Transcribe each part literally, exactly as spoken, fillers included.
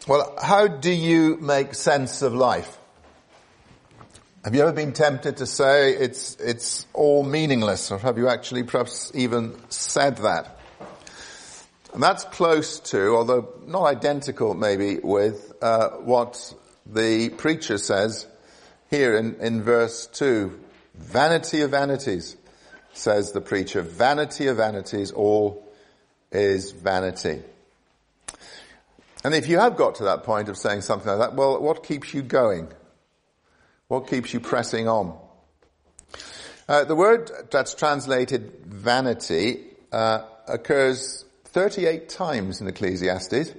Well, how do you make sense of life? Have you ever been tempted to say it's it's all meaningless, or have you actually perhaps even said that? And that's close to, although not identical maybe, with uh, what the preacher says here in, in verse two. Vanity of vanities, says the preacher. Vanity of vanities, all is vanity. And if you have got to that point of saying something like that, well, what keeps you going? What keeps you pressing on? Uh, the word that's translated vanity uh, occurs thirty-eight times in Ecclesiastes.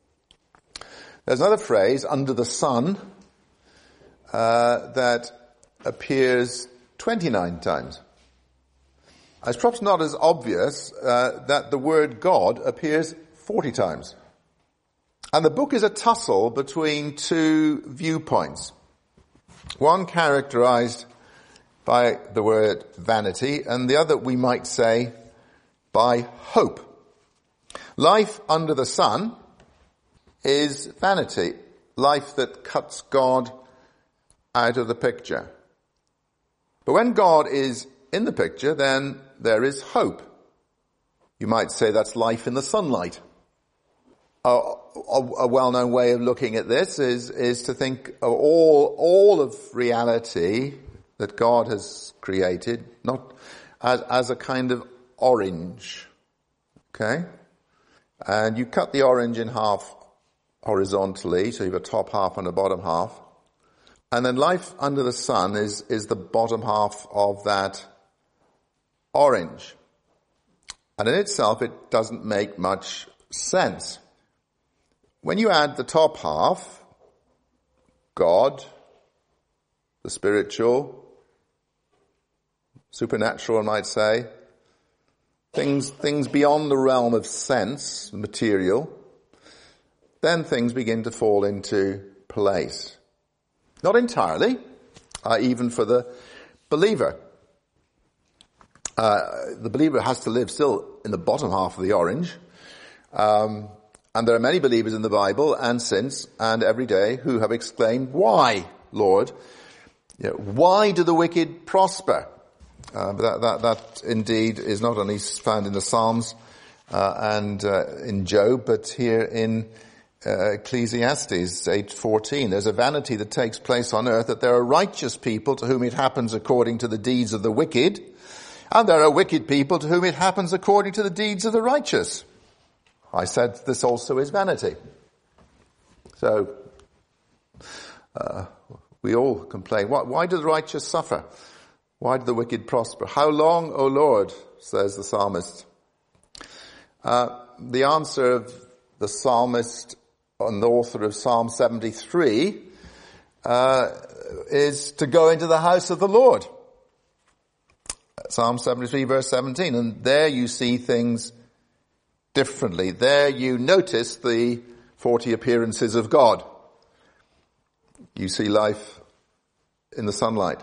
There's another phrase, under the sun, uh, that appears twenty-nine times. It's perhaps not as obvious uh, that the word God appears forty times. And the book is a tussle between two viewpoints. One characterized by the word vanity, and the other, we might say, by hope. Life under the sun is vanity, life that cuts God out of the picture. But when God is in the picture, then there is hope. You might say that's life in the sunlight. A, a, a well-known way of looking at this is, is to think of all, all of reality that God has created, not as, as a kind of orange. Okay? And you cut the orange in half horizontally, so you have a top half and a bottom half. And then life under the sun is, is the bottom half of that orange. And in itself, it doesn't make much sense. When you add the top half, God, the spiritual, supernatural, I might say, things, things beyond the realm of sense, material, then things begin to fall into place. Not entirely, uh, even for the believer. Uh, the believer has to live still in the bottom half of the orange. Um, and there are many believers in the Bible and since and every day who have exclaimed, "Why, Lord? You know, why do the wicked prosper?" Uh, but that, that, that indeed is not only found in the Psalms uh, and uh, in Job, but here in uh, Ecclesiastes eight fourteen. There's a vanity that takes place on earth, that there are righteous people to whom it happens according to the deeds of the wicked, and there are wicked people to whom it happens according to the deeds of the righteous. I said this also is vanity. So, uh, we all complain. Why, why do the righteous suffer? Why do the wicked prosper? How long, O Lord, says the psalmist. Uh, the answer of the psalmist and the author of Psalm seventy-three uh, is to go into the house of the Lord. Psalm seventy-three verse seventeen. And there you see things differently. There you notice the forty appearances of God. You see life in the sunlight.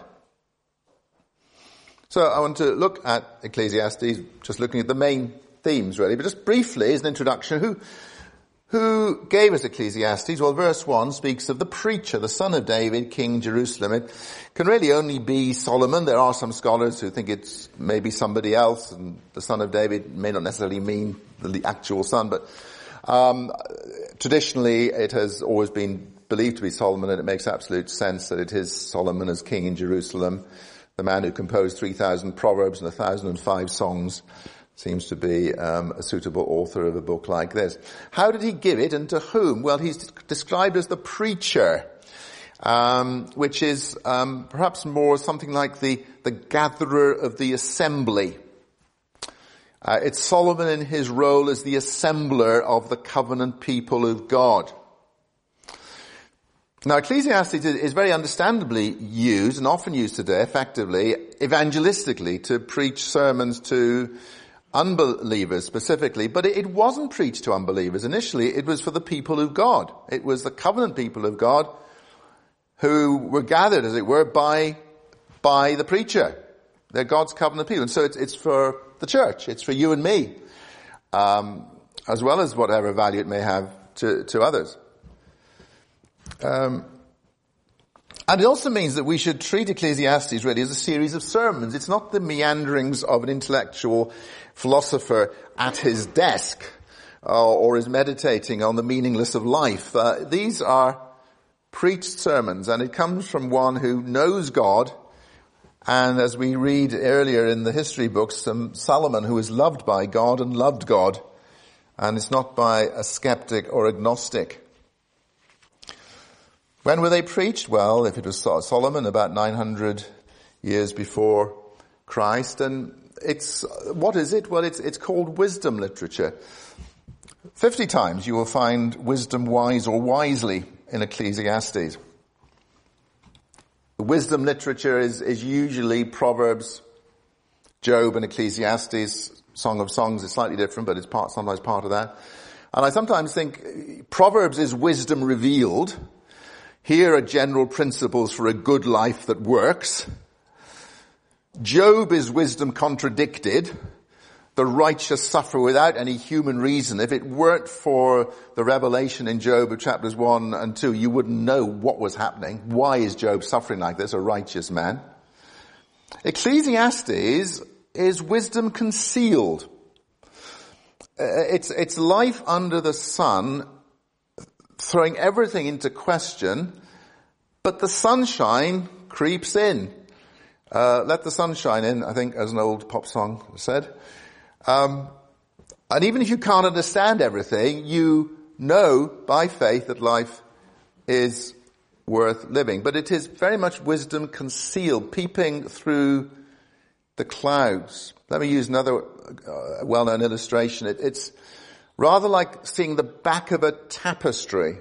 So I want to look at Ecclesiastes, just looking at the main themes really, but just briefly as an introduction, who who gave us Ecclesiastes? Well, verse one speaks of the preacher, the son of David, King Jerusalem. It can really only be Solomon. There are some scholars who think it's maybe somebody else, and the son of David may not necessarily mean the actual son, but um traditionally it has always been believed to be Solomon, and it makes absolute sense that it is Solomon as king in Jerusalem. The man who composed three thousand proverbs and one thousand five songs seems to be um, a suitable author of a book like this. How did he give it, and to whom? Well, he's described as the preacher, um, which is um, perhaps more something like the, the gatherer of the assembly. Uh, it's Solomon in his role as the assembler of the covenant people of God. Now, Ecclesiastes is very understandably used, and often used today, effectively, evangelistically, to preach sermons to unbelievers specifically, but it wasn't preached to unbelievers. Initially, it was for the people of God. It was the covenant people of God who were gathered, as it were, by, by the preacher. They're God's covenant people. And so it's, it's for the church. It's for you and me, um, as well as whatever value it may have to, to others. Um, and it also means that we should treat Ecclesiastes really as a series of sermons. It's not the meanderings of an intellectual philosopher at his desk uh, or is meditating on the meaningless of life. Uh, these are preached sermons, and it comes from one who knows God. And as we read earlier in the history books, um, Solomon, who is loved by God and loved God, and it's not by a skeptic or agnostic. When were they preached? Well, if it was Solomon, about nine hundred years before Christ. And it's, what is it? Well, it's, it's called wisdom literature. Fifty times you will find wisdom wise or wisely in Ecclesiastes. The wisdom literature is, is usually Proverbs, Job and Ecclesiastes. Song of Songs is slightly different, but it's part, sometimes part of that. And I sometimes think Proverbs is wisdom revealed. Here are general principles for a good life that works. Job is wisdom contradicted. The righteous suffer without any human reason. If it weren't for the revelation in Job of chapters one and two, you wouldn't know what was happening. Why is Job suffering like this, a righteous man? Ecclesiastes is wisdom concealed. It's, it's life under the sun, throwing everything into question, but the sunshine creeps in. Uh, let the sunshine in, I think, as an old pop song said. Um, and even if you can't understand everything, you know by faith that life is worth living. But it is very much wisdom concealed, peeping through the clouds. Let me use another uh, well-known illustration. It, it's rather like seeing the back of a tapestry,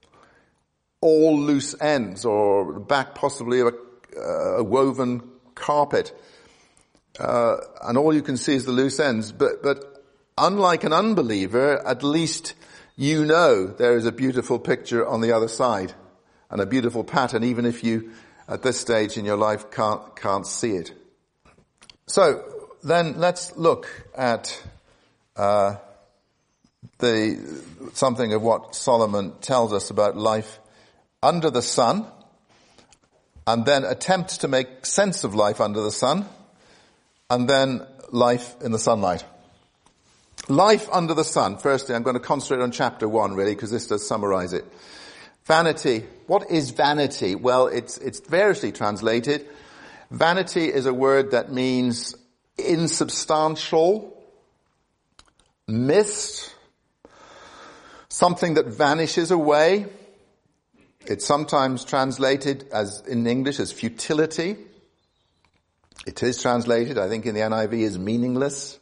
all loose ends, or the back possibly of a, uh, a woven carpet, uh, and all you can see is the loose ends. But, but unlike an unbeliever, at least you know there is a beautiful picture on the other side, and a beautiful pattern, even if you, at this stage in your life, can't can't see it. So then let's look at uh, the something of what Solomon tells us about life under the sun, and then attempt to make sense of life under the sun, and then life in the sunlight. Life under the sun. Firstly, I'm going to concentrate on chapter one, really, because this does summarize it. Vanity. What is vanity? Well, it's it's variously translated. Vanity is a word that means insubstantial, mist, something that vanishes away. It's sometimes translated as in English as futility. It is translated, I think, in the N I V as meaningless.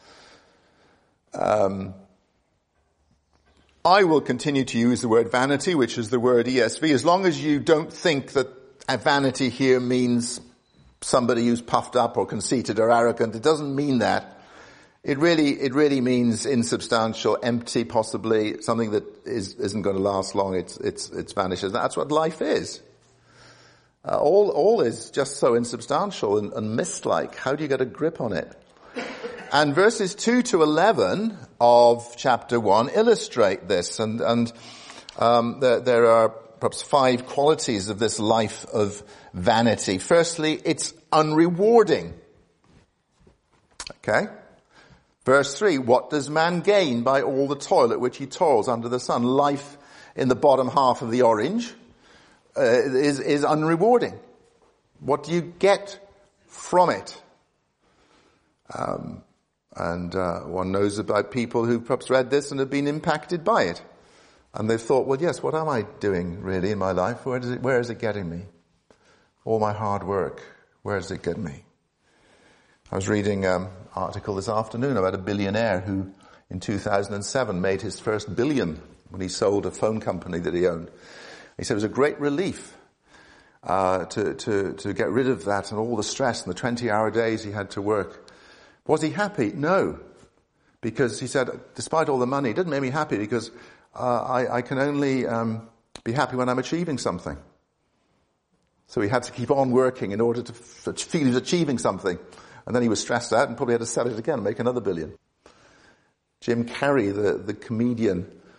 Um, I will continue to use the word vanity, which is the word E S V, as long as you don't think that a vanity here means somebody who's puffed up or conceited or arrogant. It doesn't mean that. It really, it really means insubstantial, empty, possibly something that is, isn't going to last long. It's, it's, it's vanishes. That's what life is. Uh, all, all is just so insubstantial and, and mist-like. How do you get a grip on it? And verses two to eleven of chapter one illustrate this, and, and um, there, there are perhaps five qualities of this life of vanity. Firstly, it's unrewarding. Okay? Verse three, what does man gain by all the toil at which he toils under the sun? Life in the bottom half of the orange uh, is, is unrewarding. What do you get from it? Um, and uh, one knows about people who perhaps read this and have been impacted by it. And they've thought, well, yes, what am I doing really in my life? Where does it, where is it getting me? All my hard work, where does it get me? I was reading an um, article this afternoon about a billionaire who in two thousand seven made his first billion when he sold a phone company that he owned. He said it was a great relief uh, to, to, to get rid of that and all the stress and the twenty hour days he had to work. Was he happy? No. Because he said, despite all the money, it didn't make me happy because uh, I, I can only um, be happy when I'm achieving something. So he had to keep on working in order to f- feel he was achieving something. And then he was stressed out and probably had to sell it again and make another billion. Jim Carrey, the, the comedian,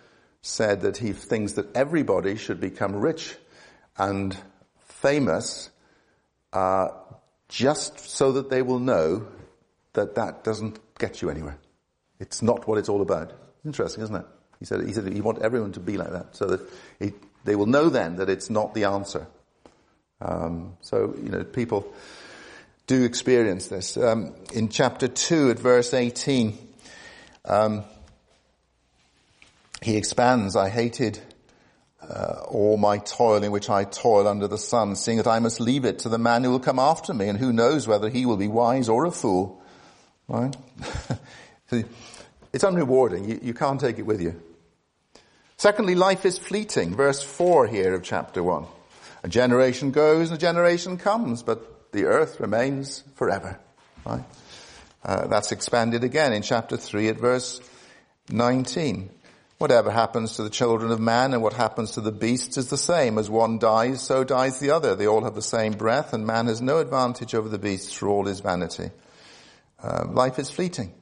said that he thinks that everybody should become rich and famous uh, just so that they will know that that doesn't get you anywhere. It's not what it's all about. Interesting, isn't it? He said he said he wants everyone to be like that, so that he, they will know then that it's not the answer. Um, so, you know, people do experience this. Um, in chapter two at verse eighteen, um, he expands, I hated uh, all my toil in which I toil under the sun, seeing that I must leave it to the man who will come after me, and who knows whether he will be wise or a fool. Right? It's unrewarding. You, you can't take it with you. Secondly, life is fleeting. Verse four here of chapter one. A generation goes and a generation comes, but the earth remains forever. Right? Uh, that's expanded again in chapter three at verse nineteen. Whatever happens to the children of man and what happens to the beasts is the same. As one dies, so dies the other. They all have the same breath, and man has no advantage over the beasts for all his vanity. Uh, life is fleeting.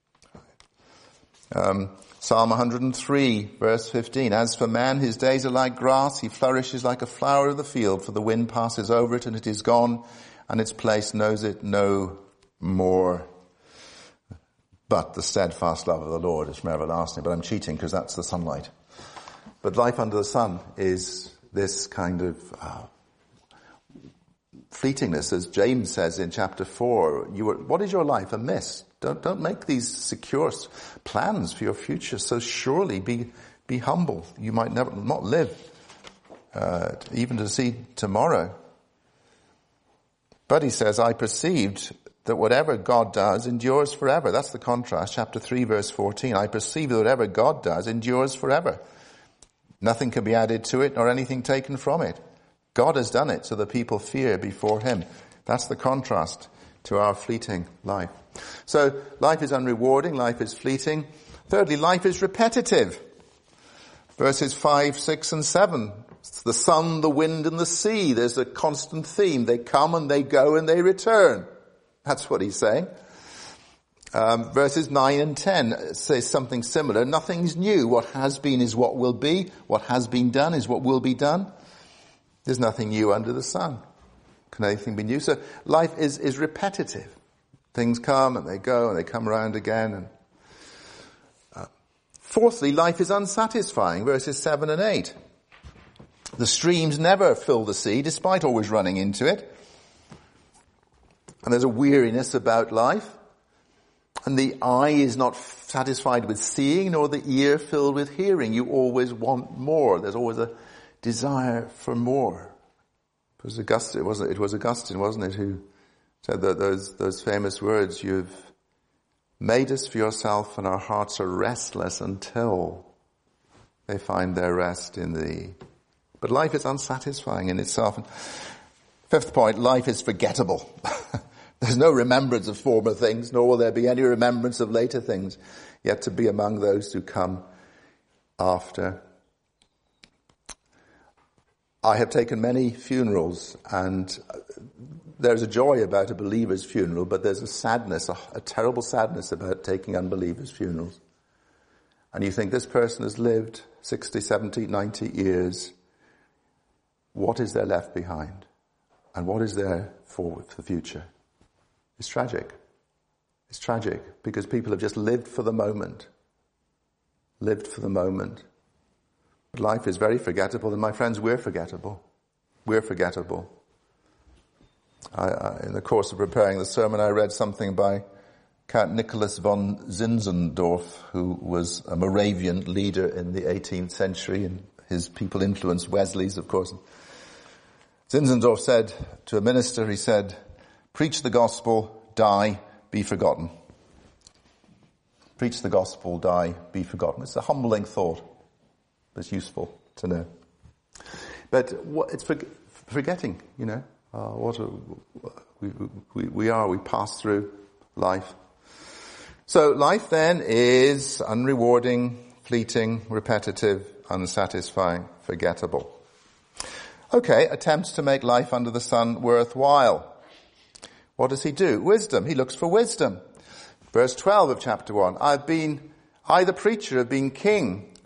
Um, Psalm one hundred three, verse fifteen. As for man, his days are like grass. He flourishes like a flower of the field, for the wind passes over it and it is gone, and its place knows it no more. But the steadfast love of the Lord is from everlasting. But I'm cheating because that's the sunlight. But life under the sun is this kind of uh, fleetingness, as James says in chapter four. You are, what is your life? A mist. Don't don't make these secure plans for your future so surely. Be be humble. You might never not live uh, even to see tomorrow. But he says, I perceived that whatever God does endures forever. That's the contrast. Chapter three, verse fourteen. I perceive that whatever God does endures forever. Nothing can be added to it, nor anything taken from it. God has done it, so the people fear before him. That's the contrast to our fleeting life. So life is unrewarding, life is fleeting. Thirdly, life is repetitive. Verses five, six, and seven. It's the sun, the wind, and the sea. There's a constant theme. They come and they go and they return. That's what he's saying. Um, verses nine and ten say something similar. Nothing's new. What has been is what will be. What has been done is what will be done. There's nothing new under the sun. Can anything be new? So life is, is repetitive. Things come and they go and they come around again. And uh, fourthly, life is unsatisfying. Verses seven and eight. The streams never fill the sea, despite always running into it. And there's a weariness about life. And the eye is not satisfied with seeing, nor the ear filled with hearing. You always want more. There's always a desire for more. It was Augustine, wasn't it? It was Augustine, wasn't it, who said that those those famous words, you've made us for yourself and our hearts are restless until they find their rest in thee. But life is unsatisfying in itself. And fifth point, life is forgettable. There's no remembrance of former things, nor will there be any remembrance of later things, yet to be among those who come after. I have taken many funerals, and there's a joy about a believer's funeral, but there's a sadness, a, a terrible sadness about taking unbelievers' funerals. And you think, this person has lived sixty, seventy, ninety years. What is there left behind? And what is there for the future? It's tragic. It's tragic because people have just lived for the moment. Lived for the moment. Life is very forgettable, and my friends, we're forgettable. We're forgettable. I, I, in the course of preparing the sermon, I read something by Count Nicholas von Zinzendorf, who was a Moravian leader in the eighteenth century, and his people influenced Wesley's, of course. Zinzendorf said to a minister, he said, preach the gospel, die, be forgotten. Preach the gospel, die, be forgotten. It's a humbling thought. It's useful to know. But what, it's for, forgetting, you know, uh, what a, we, we, we are, we pass through life. So life then is unrewarding, fleeting, repetitive, unsatisfying, forgettable. Okay, attempts to make life under the sun worthwhile. What does he do? Wisdom. He looks for wisdom. Verse twelve of chapter one. I've been, I the preacher have been king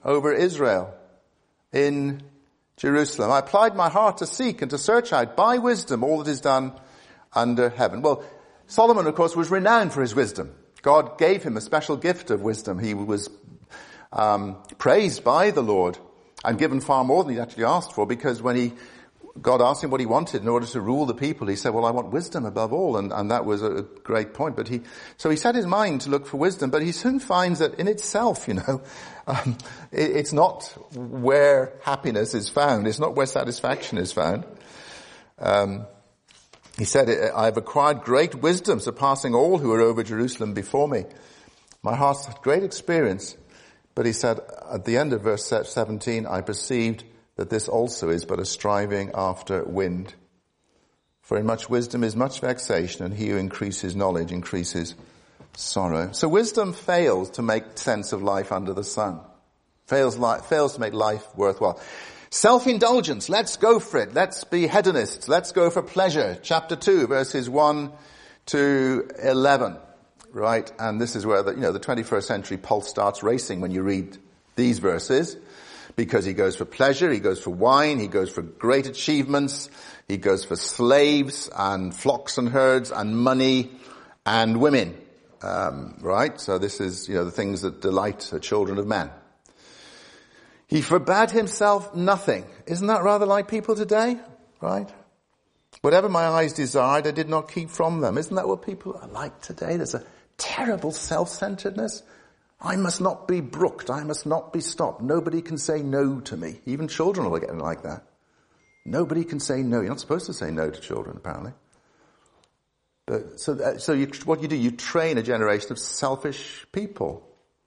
over Israel in Jerusalem. I applied my heart to seek and to search out by wisdom all that is done under heaven. Well, Solomon, of course, was renowned for his wisdom. God gave him a special gift of wisdom. He was um, praised by the Lord and given far more than he actually asked for, because when he God asked him what he wanted in order to rule the people, he said, well, I want wisdom above all, and, and that was a great point. But he, so he set his mind to look for wisdom, but he soon finds that in itself, you know, um, it, it's not where happiness is found. It's not where satisfaction is found. Um, he said, I have acquired great wisdom, surpassing all who are over Jerusalem before me. My heart's had great experience. But he said, at the end of verse seventeen, I perceived that this also is but a striving after wind. For in much wisdom is much vexation, and he who increases knowledge increases sorrow. So wisdom fails to make sense of life under the sun. Fails, li- fails to make life worthwhile. Self-indulgence, let's go for it. Let's be hedonists. Let's go for pleasure. Chapter two, verses one to eleven. Right? And this is where the, you know, the twenty-first century pulse starts racing when you read these verses. Because he goes for pleasure, he goes for wine, he goes for great achievements, he goes for slaves and flocks and herds and money and women. Um, right? So this is, you know, the things that delight the children of man. He forbade himself nothing. Isn't that rather like people today? Right? Whatever my eyes desired, I did not keep from them. Isn't that what people are like today? There's a terrible self-centeredness. I must not be brooked. I must not be stopped. Nobody can say no to me. Even children are getting like that. Nobody can say no. You're not supposed to say no to children, apparently. But so, that, so you, what you do, you train a generation of selfish people.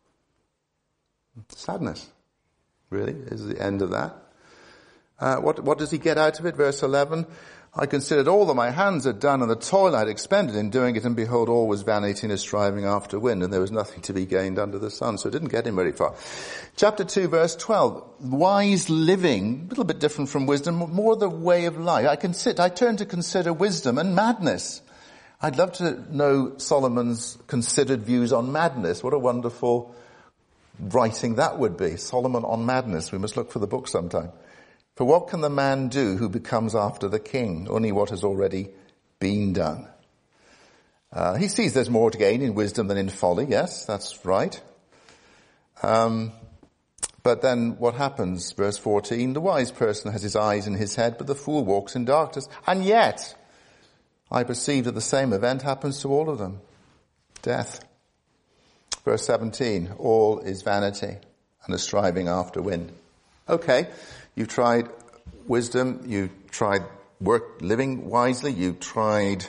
Sadness, really, is the end of that. Uh, what, what does he get out of it? Verse eleven. I considered all that my hands had done and the toil I had expended in doing it, and behold, all was vanity and a striving after wind, and there was nothing to be gained under the sun. So it didn't get him very far. Chapter two, verse twelve. Wise living, a little bit different from wisdom, more the way of life. I consider, I turn to consider wisdom and madness. I'd love to know Solomon's considered views on madness. What a wonderful writing that would be. Solomon on madness. We must look for the book sometime. For what can the man do who becomes after the king? Only what has already been done. Uh, he sees there's more to gain in wisdom than in folly. Yes, that's right. Um, but then what happens? Verse fourteen, the wise person has his eyes in his head, but the fool walks in darkness. And yet, I perceive that the same event happens to all of them. Death. Verse seventeen, all is vanity and a striving after wind. Okay. You've tried wisdom, you've tried work, living wisely, you've tried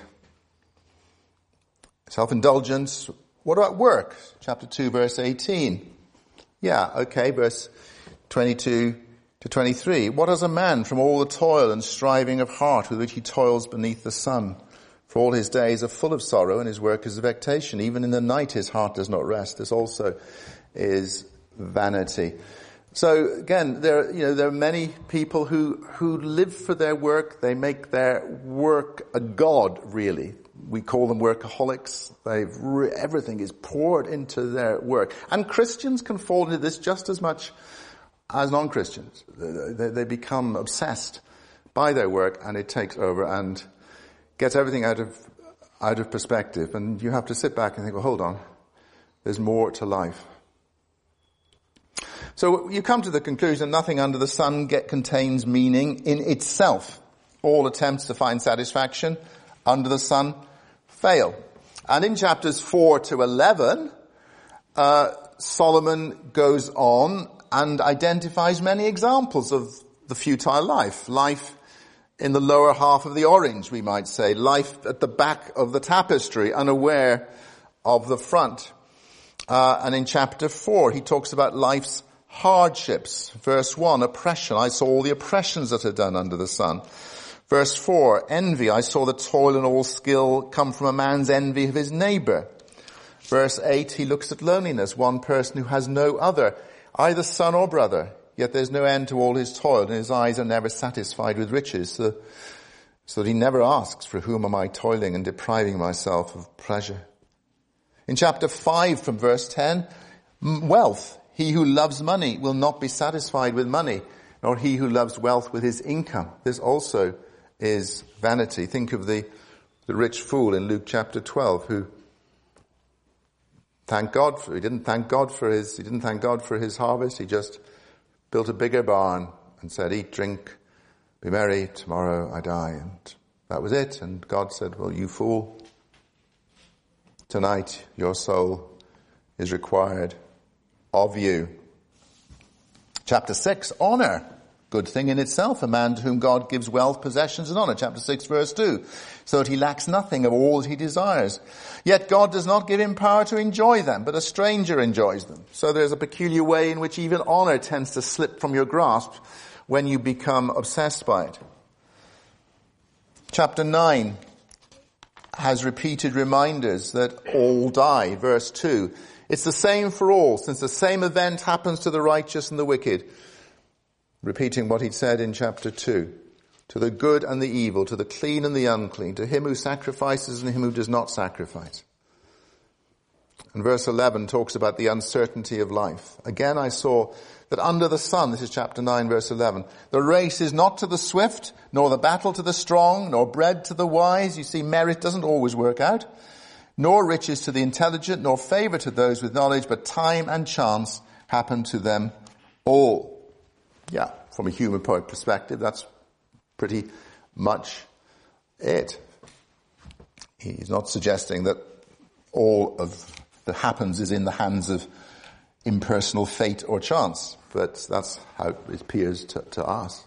self-indulgence. What about work? Chapter two, verse eighteen. Yeah, okay, verse twenty-two to twenty-three. What has a man from all the toil and striving of heart with which he toils beneath the sun? For all his days are full of sorrow, and his work is a vexation. Even in the night his heart does not rest. This also is vanity. So again, there, you know, there are many people who, who live for their work. They make their work a god, really. We call them workaholics. They've, re- everything is poured into their work. And Christians can fall into this just as much as non-Christians. They, they become obsessed by their work, and it takes over and gets everything out of, out of perspective. And you have to sit back and think, well, hold on. There's more to life. So you come to the conclusion nothing under the sun get, contains meaning in itself. All attempts to find satisfaction under the sun fail. And in chapters four to eleven, uh, Solomon goes on and identifies many examples of the futile life. Life in the lower half of the orange, we might say. Life at the back of the tapestry, unaware of the front. Uh, and in chapter four, he talks about life's hardships. Verse one, oppression. I saw all the oppressions that are done under the sun. Verse four, envy. I saw the toil and all skill come from a man's envy of his neighbor. Verse eight, he looks at loneliness. One person who has no other, either son or brother. Yet there's no end to all his toil, and his eyes are never satisfied with riches. So, so that he never asks, for whom am I toiling and depriving myself of pleasure? In chapter five from verse ten, wealth. He who loves money will not be satisfied with money, nor he who loves wealth with his income. This also is vanity. Think of the, the rich fool in Luke chapter twelve who thanked God for, he didn't thank God for his, he didn't thank God for his harvest. He just built a bigger barn and said, eat, drink, be merry, tomorrow I die. And that was it. And God said, well, you fool, tonight your soul is required of you. Chapter six, honor. Good thing in itself, a man to whom God gives wealth, possessions and honor. Chapter six, verse two. So that he lacks nothing of all that he desires. Yet God does not give him power to enjoy them, but a stranger enjoys them. So there's a peculiar way in which even honor tends to slip from your grasp when you become obsessed by it. Chapter nine has repeated reminders that all die. Verse two. It's the same for all, since the same event happens to the righteous and the wicked. Repeating what he'd said in chapter two. To the good and the evil, to the clean and the unclean, to him who sacrifices and him who does not sacrifice. And verse eleven talks about the uncertainty of life. Again, I saw that under the sun, this is chapter nine, verse eleven, the race is not to the swift, nor the battle to the strong, nor bread to the wise. You see, merit doesn't always work out. Nor riches to the intelligent, nor favor to those with knowledge, but time and chance happen to them all. Yeah, from a human poet perspective, that's pretty much it. He's not suggesting that all of that happens is in the hands of impersonal fate or chance, but that's how it appears to, to us.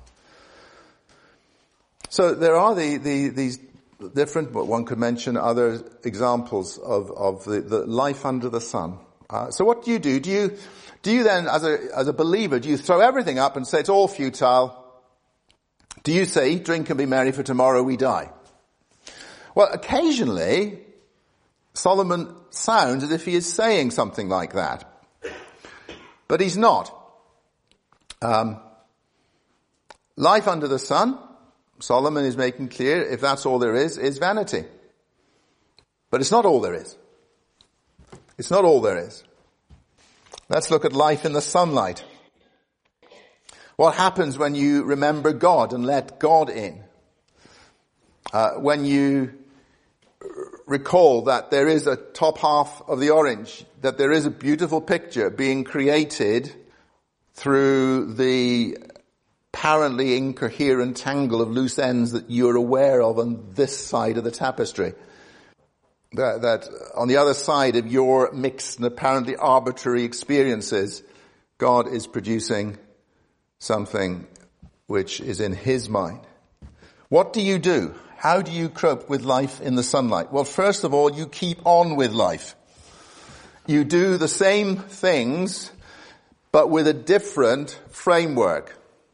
So there are the, the, these different, but one could mention other examples of, of the, the life under the sun. Uh, so what do you do? Do you, do you then, as a, as a believer, do you throw everything up and say it's all futile? Do you say, eat, drink and be merry for tomorrow we die? Well, occasionally, Solomon sounds as if he is saying something like that. But he's not. Um, life under the sun, Solomon is making clear, if that's all there is, is vanity. But it's not all there is. It's not all there is. Let's look at life in the sunlight. What happens when you remember God and let God in? Uh, when you recall that there is a top half of the orange, that there is a beautiful picture being created through the apparently incoherent tangle of loose ends that you're aware of on this side of the tapestry. That, that on the other side of your mixed and apparently arbitrary experiences, God is producing something which is in his mind. What do you do? How do you cope with life in the sunlight? Well, first of all, you keep on with life. You do the same things, but with a different framework.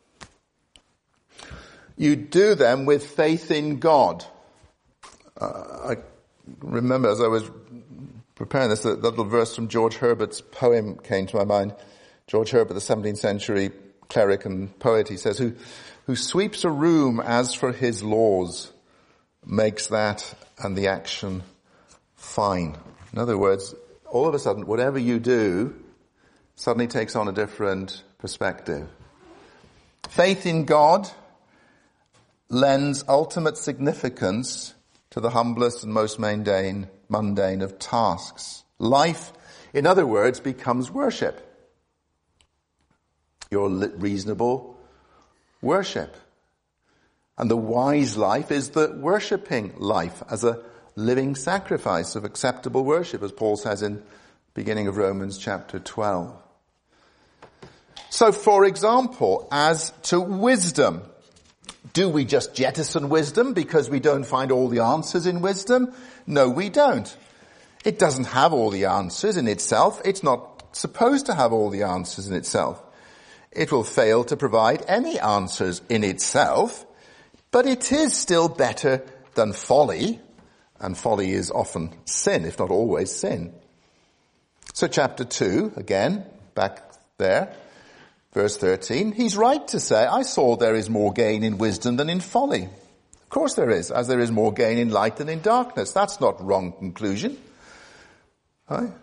You do them with faith in God. Uh, I remember as I was preparing this, that little verse from George Herbert's poem came to my mind. George Herbert, the seventeenth century cleric and poet, he says, who, who sweeps a room as for his laws, makes that and the action fine. In other words, all of a sudden, whatever you do suddenly takes on a different perspective. Faith in God lends ultimate significance to the humblest and most mundane, mundane of tasks. Life, in other words, becomes worship. Your reasonable worship. And the wise life is the worshipping life as a living sacrifice of acceptable worship, as Paul says in the beginning of Romans chapter twelve. So, for example, as to wisdom, do we just jettison wisdom because we don't find all the answers in wisdom? No, we don't. It doesn't have all the answers in itself. It's not supposed to have all the answers in itself. It will fail to provide any answers in itself, but it is still better than folly, and folly is often sin, if not always sin. So chapter two, again, back there, verse thirteen, he's right to say, I saw there is more gain in wisdom than in folly. Of course there is, as there is more gain in light than in darkness. That's not wrong conclusion. Right?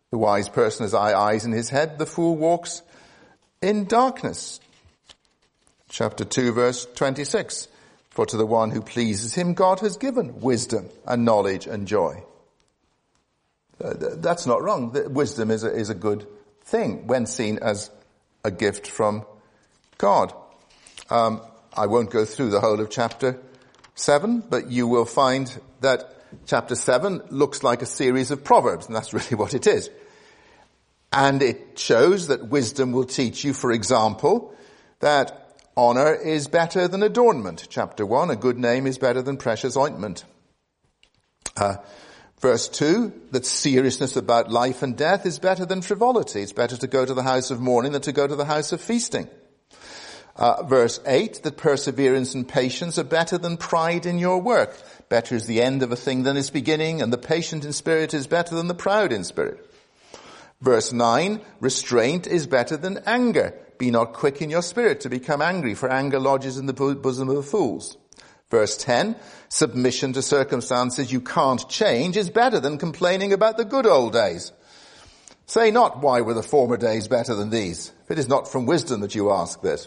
The wise person has eyes in his head. The fool walks in darkness. Chapter two, verse twenty-six. For to the one who pleases him, God has given wisdom and knowledge and joy. Uh, that's not wrong. Wisdom is a, is a good thing when seen as a gift from God. Um, I won't go through the whole of chapter seven, but you will find that chapter seven looks like a series of proverbs, and that's really what it is. And it shows that wisdom will teach you, for example, that honor is better than adornment. Chapter one, a good name is better than precious ointment. Uh, verse two, that seriousness about life and death is better than frivolity. It's better to go to the house of mourning than to go to the house of feasting. Uh, verse eight, that perseverance and patience are better than pride in your work. Better is the end of a thing than its beginning, and the patient in spirit is better than the proud in spirit. Verse nine, restraint is better than anger. Be not quick in your spirit to become angry, for anger lodges in the bosom of fools. Verse ten, submission to circumstances you can't change is better than complaining about the good old days. Say not, why were the former days better than these? If it is not from wisdom that you ask this.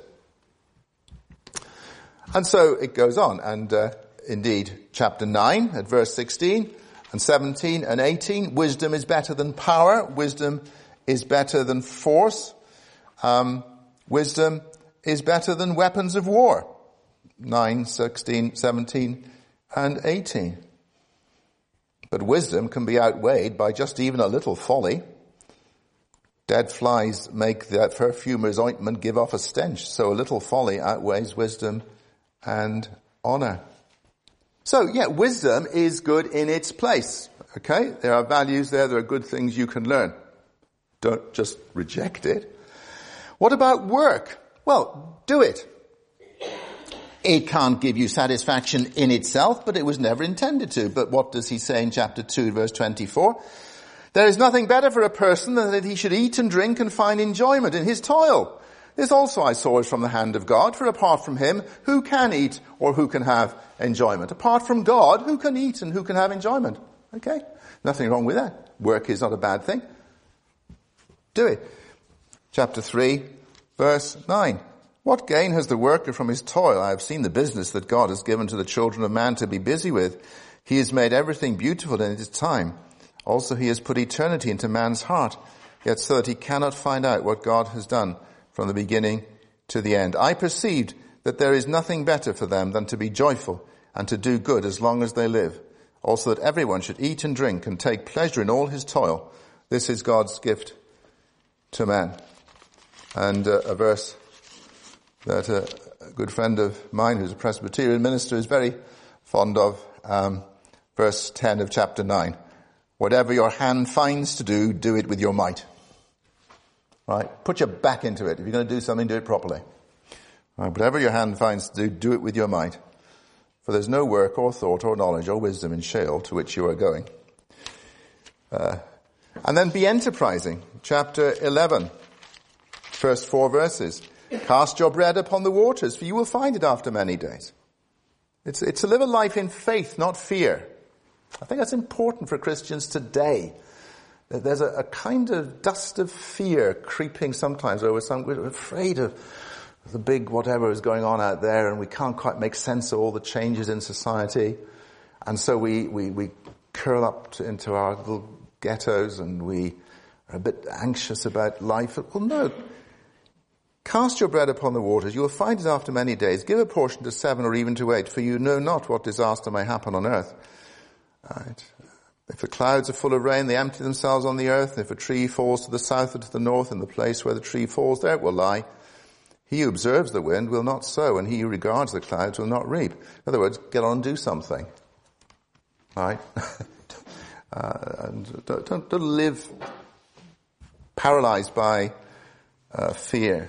And so it goes on, and uh, indeed, chapter nine at verse sixteen and seventeen and eighteen, wisdom is better than power, wisdom is better than force, um, wisdom is better than weapons of war. nine, sixteen, seventeen and eighteen. But wisdom can be outweighed by just even a little folly. Dead flies make the perfumer's ointment give off a stench, so a little folly outweighs wisdom and honor. So, yeah, wisdom is good in its place. Okay? There are values there. There are good things you can learn. Don't just reject it. What about work? Well, do it. It can't give you satisfaction in itself, but it was never intended to. But what does he say in chapter two, verse twenty-four? There is nothing better for a person than that he should eat and drink and find enjoyment in his toil. This also I saw is from the hand of God, for apart from him, who can eat or who can have enjoyment? Apart from God, who can eat and who can have enjoyment? Okay? Nothing wrong with that. Work is not a bad thing. Do it. Chapter three, verse nine. What gain has the worker from his toil? I have seen the business that God has given to the children of man to be busy with. He has made everything beautiful in its time. Also he has put eternity into man's heart, yet so that he cannot find out what God has done from the beginning to the end. I perceived that there is nothing better for them than to be joyful and to do good as long as they live. Also that everyone should eat and drink and take pleasure in all his toil. This is God's gift to man. And uh, a verse that uh, a good friend of mine who's a Presbyterian minister is very fond of, um, verse ten of chapter nine. Whatever your hand finds to do, do it with your might. Right? Put your back into it. If you're going to do something, do it properly. Right? Whatever your hand finds to do, do it with your might. For there's no work or thought or knowledge or wisdom in Sheol to which you are going. Uh, and then be enterprising. Chapter eleven. First four verses. Cast your bread upon the waters, for you will find it after many days. It's, it's to live a life in faith, not fear. I think that's important for Christians today. There's a, a kind of dust of fear creeping sometimes over some, we're afraid of the big whatever is going on out there, and we can't quite make sense of all the changes in society. And so we, we, we curl up to, into our little ghettos and we are a bit anxious about life. Well, no. Cast your bread upon the waters. You will find it after many days. Give a portion to seven or even to eight, for you know not what disaster may happen on earth. Right. If the clouds are full of rain, they empty themselves on the earth. And if a tree falls to the south or to the north, in the place where the tree falls, there it will lie. He who observes the wind will not sow, and he who regards the clouds will not reap. In other words, get on and do something. Right? uh, and don't, don't, don't live paralyzed by uh, fear.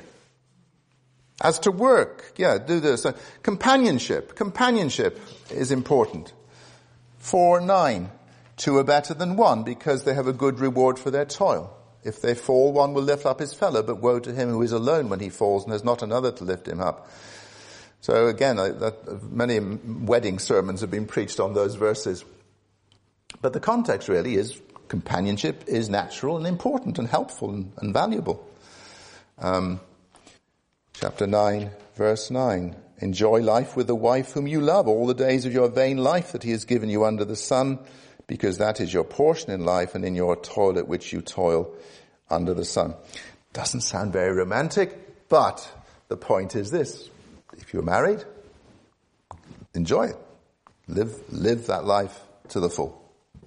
As to work, yeah, do this. Uh, companionship. Companionship is important. Four, nine. Two are better than one because they have a good reward for their toil. If they fall, one will lift up his fellow, but woe to him who is alone when he falls and has not another to lift him up. So again, I, that, many wedding sermons have been preached on those verses. But the context really is companionship is natural and important and helpful and, and valuable. Um, chapter nine, verse nine. Enjoy life with the wife whom you love all the days of your vain life that he has given you under the sun, because that is your portion in life and in your toil at which you toil under the sun. Doesn't sound very romantic, but the point is this. If you're married, enjoy it. Live, live that life to the full.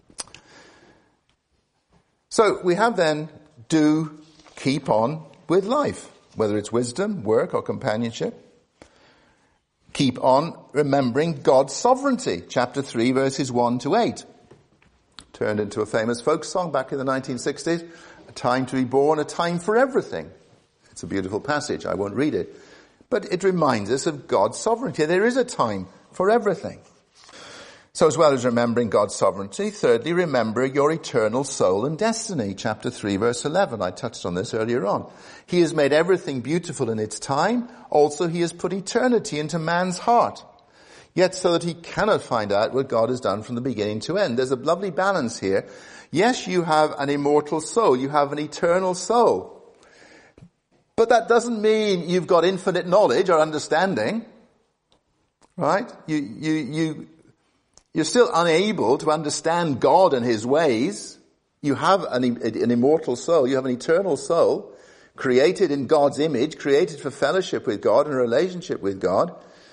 So we have then, do keep on with life, whether it's wisdom, work, or companionship. Keep on remembering God's sovereignty. Chapter three, verses one to eight. Turned into a famous folk song back in the nineteen sixties. A time to be born, a time for everything. It's a beautiful passage. I won't read it. But it reminds us of God's sovereignty. There is a time for everything. So as well as remembering God's sovereignty, thirdly, remember your eternal soul and destiny. Chapter three, verse eleven. I touched on this earlier on. He has made everything beautiful in its time. Also, he has put eternity into man's heart. Yet so that he cannot find out what God has done from the beginning to end. There's a lovely balance here. Yes, you have an immortal soul. You have an eternal soul. But that doesn't mean you've got infinite knowledge or understanding. Right? You, you, you, You're still unable to understand God and his ways. You have an, an immortal soul. You have an eternal soul created in God's image, created for fellowship with God and a relationship with God.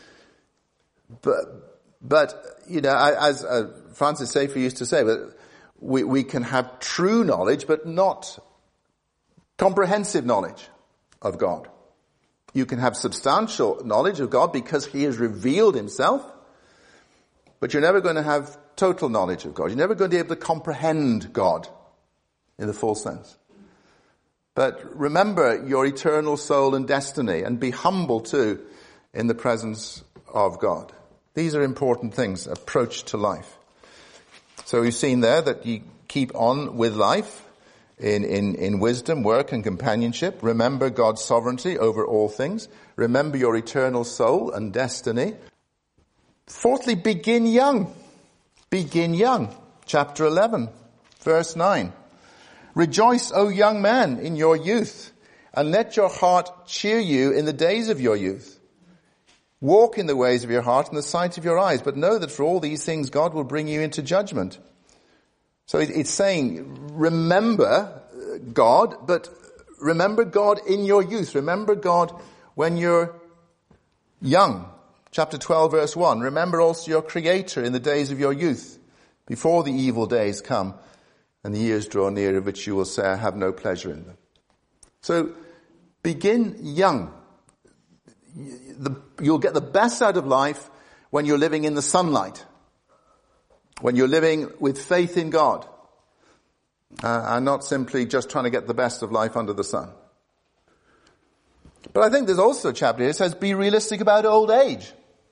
But, but you know, as uh, Francis Schaeffer used to say, we, we can have true knowledge, but not comprehensive knowledge of God. You can have substantial knowledge of God because he has revealed himself. But you're never going to have total knowledge of God. You're never going to be able to comprehend God in the full sense. But remember your eternal soul and destiny, and be humble too in the presence of God. These are important things, approach to life. So we've seen there that you keep on with life in, in, in wisdom, work, and companionship. Remember God's sovereignty over all things. Remember your eternal soul and destiny. Fourthly, begin young. Begin young. Chapter eleven, verse nine. Rejoice, O young man, in your youth, and let your heart cheer you in the days of your youth. Walk in the ways of your heart in the sight of your eyes, but know that for all these things God will bring you into judgment. So it's saying, remember God, but remember God in your youth. Remember God when you're young. Chapter twelve, verse one, remember also your Creator in the days of your youth, before the evil days come and the years draw near of which you will say, I have no pleasure in them. So begin young. The, you'll get the best out of life when you're living in the sunlight, when you're living with faith in God, uh, and not simply just trying to get the best of life under the sun. But I think there's also a chapter here that says, be realistic about old age.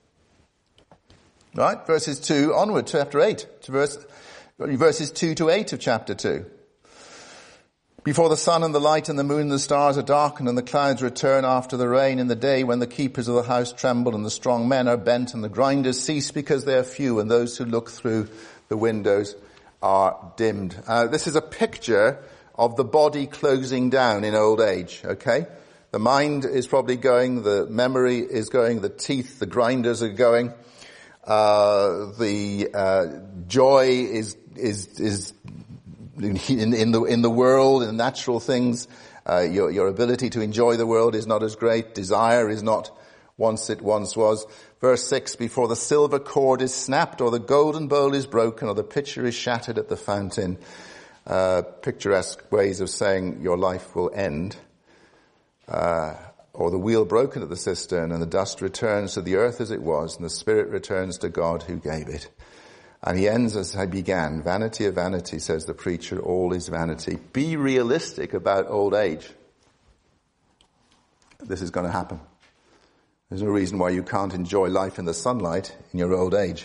Right? Verses two onward, chapter eight, to verse, verses two to eight of chapter two. Before the sun and the light and the moon and the stars are darkened and the clouds return after the rain, in the day when the keepers of the house tremble and the strong men are bent and the grinders cease because they are few and those who look through the windows are dimmed. Uh, this is a picture of the body closing down in old age, okay? The mind is probably going, the memory is going, the teeth, the grinders are going. Uh, the, uh, joy is, is, is in, in the, in the world, in natural things. Uh, your, your ability to enjoy the world is not as great. Desire is not once it once was. Verse six, before the silver cord is snapped or the golden bowl is broken or the pitcher is shattered at the fountain. Uh, picturesque ways of saying your life will end. Uh, or the wheel broken at the cistern, and the dust returns to the earth as it was, and the spirit returns to God who gave it. And he ends as I began. Vanity of vanity, says the preacher, all is vanity. Be realistic about old age. This is going to happen. There's no reason why you can't enjoy life in the sunlight in your old age.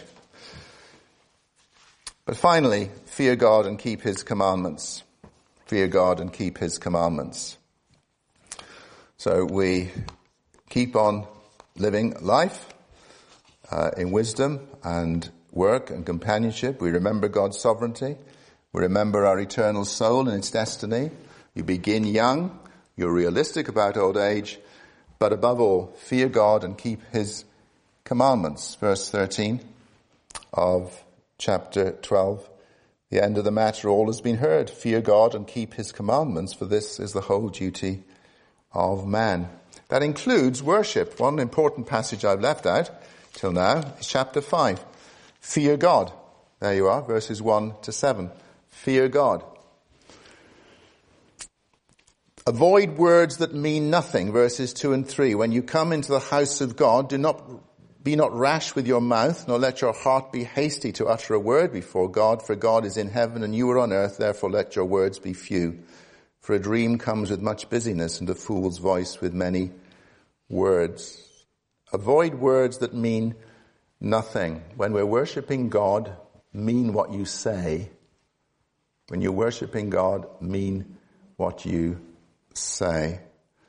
But finally, fear God and keep his commandments. Fear God and keep his commandments. So we keep on living life uh, in wisdom and work and companionship. We remember God's sovereignty. We remember our eternal soul and its destiny. You begin young. You're realistic about old age. But above all, fear God and keep his commandments. Verse thirteen of chapter twelve. The end of the matter, all has been heard. Fear God and keep his commandments, for this is the whole duty of man. That includes worship. One important passage I've left out till now is chapter five. Fear God. There you are, verses one to seven. Fear God. Avoid words that mean nothing, verses two and three. When you come into the house of God, do not be not rash with your mouth, nor let your heart be hasty to utter a word before God, for God is in heaven and you are on earth, therefore let your words be few. For a dream comes with much busyness, and a fool's voice with many words. Avoid words that mean nothing. When we're worshipping God, mean what you say. When you're worshipping God, mean what you say.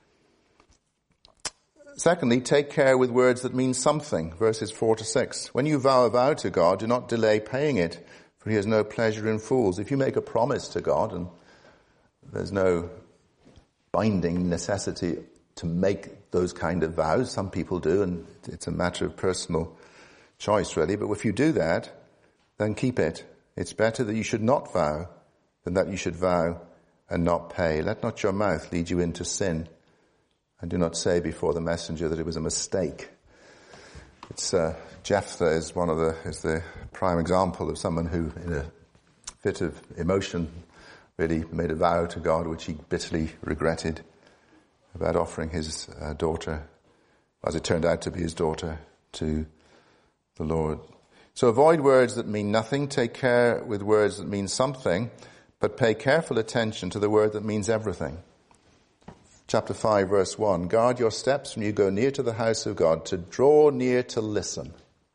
Secondly, take care with words that mean something, verses four to six. When you vow a vow to God, do not delay paying it, for he has no pleasure in fools. If you make a promise to God, and there's no binding necessity to make those kind of vows, some people do, and it's a matter of personal choice really, but if you do that, then keep it. It's better that you should not vow than that you should vow and not pay. Let not your mouth lead you into sin. And do not say before the messenger that it was a mistake. It's uh, Jephthah is one of the is the prime example of someone who, in a fit of emotion, really made a vow to God which he bitterly regretted about offering his uh, daughter, as it turned out to be his daughter, to the Lord. So avoid words that mean nothing. Take care with words that mean something, but pay careful attention to the word that means everything. Chapter five, verse one, guard your steps when you go near to the house of God. To draw near to listen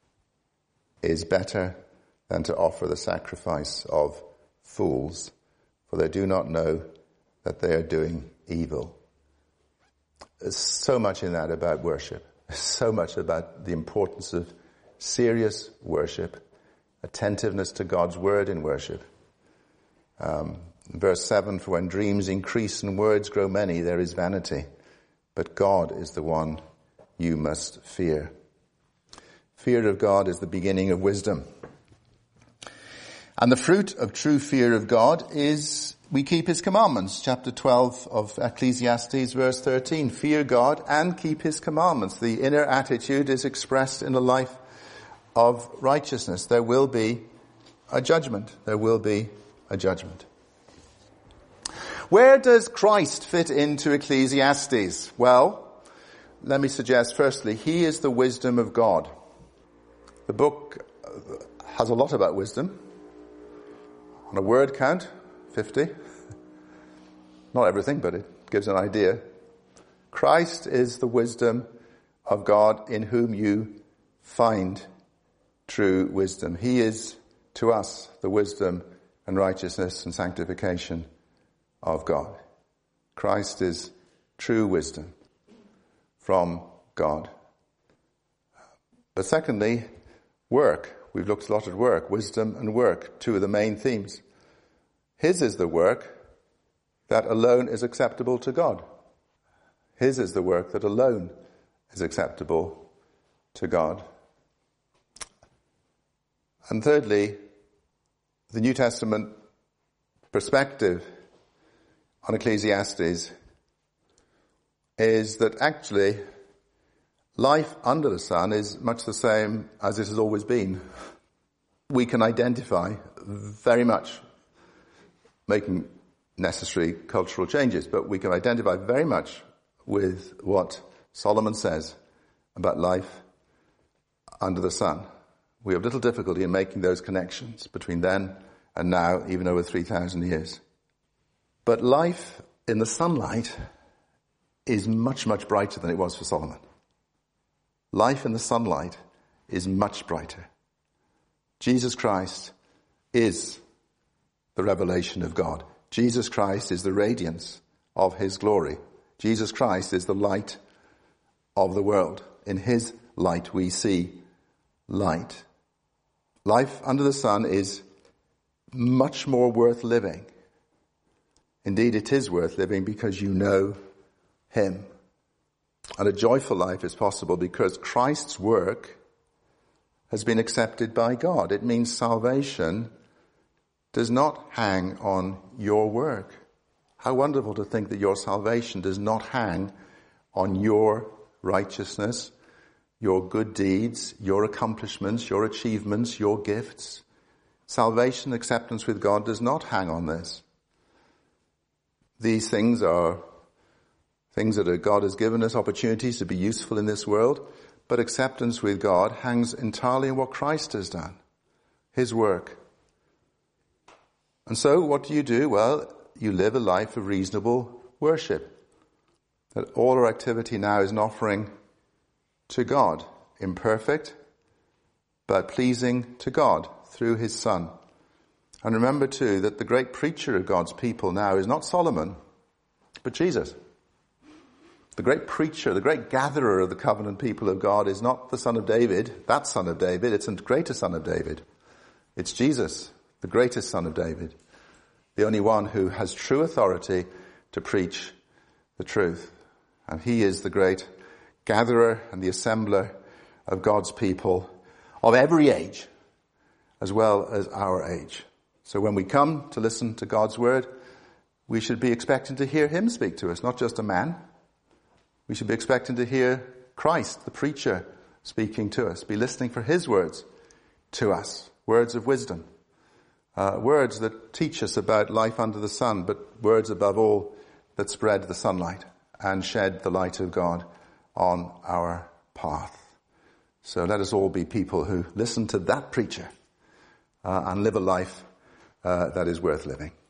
is better than to offer the sacrifice of fools, for they do not know that they are doing evil. There's so much in that about worship. There's so much about the importance of serious worship, attentiveness to God's word in worship. Um, Verse seven, for when dreams increase and words grow many, there is vanity. But God is the one you must fear. Fear of God is the beginning of wisdom. And the fruit of true fear of God is we keep his commandments. Chapter twelve of Ecclesiastes, verse thirteen. Fear God and keep his commandments. The inner attitude is expressed in a life of righteousness. There will be a judgment. There will be a judgment. Where does Christ fit into Ecclesiastes? Well, let me suggest firstly, he is the wisdom of God. The book has a lot about wisdom. On a word count, fifty. Not everything, but it gives an idea. Christ is the wisdom of God in whom you find true wisdom. He is to us the wisdom and righteousness and sanctification of God. Christ is true wisdom from God. But secondly, work. We've looked a lot at work, wisdom and work, two of the main themes. His is the work that alone is acceptable to God. His is the work that alone is acceptable to God. And thirdly, the New Testament perspective on Ecclesiastes is that actually life under the sun is much the same as it has always been. We can identify very much, making necessary cultural changes, but we can identify very much with what Solomon says about life under the sun. We have little difficulty in making those connections between then and now, even over three thousand years. But life in the sunlight is much, much brighter than it was for Solomon. Life in the sunlight is much brighter. Jesus Christ is the revelation of God. Jesus Christ is the radiance of his glory. Jesus Christ is the light of the world. In his light we see light. Life under the sun is much more worth living. Indeed, it is worth living because you know him. And a joyful life is possible because Christ's work has been accepted by God. It means salvation does not hang on your work. How wonderful to think that your salvation does not hang on your righteousness, your good deeds, your accomplishments, your achievements, your gifts. Salvation, acceptance with God does not hang on this. These things are things that God has given us opportunities to be useful in this world, but acceptance with God hangs entirely on what Christ has done, his work. And so what do you do? Well, you live a life of reasonable worship. That all our activity now is an offering to God, imperfect, but pleasing to God through his Son. And remember too that the great preacher of God's people now is not Solomon, but Jesus. The great preacher, the great gatherer of the covenant people of God is not the son of David, that son of David, it's a greater son of David. It's Jesus, the greatest son of David, the only one who has true authority to preach the truth. And he is the great gatherer and the assembler of God's people of every age, as well as our age. So when we come to listen to God's word, we should be expecting to hear him speak to us, not just a man. We should be expecting to hear Christ, the preacher, speaking to us, be listening for his words to us, words of wisdom, uh, words that teach us about life under the sun, but words above all that spread the sunlight and shed the light of God on our path. So let us all be people who listen to that preacher uh, and live a life uh, that is worth living.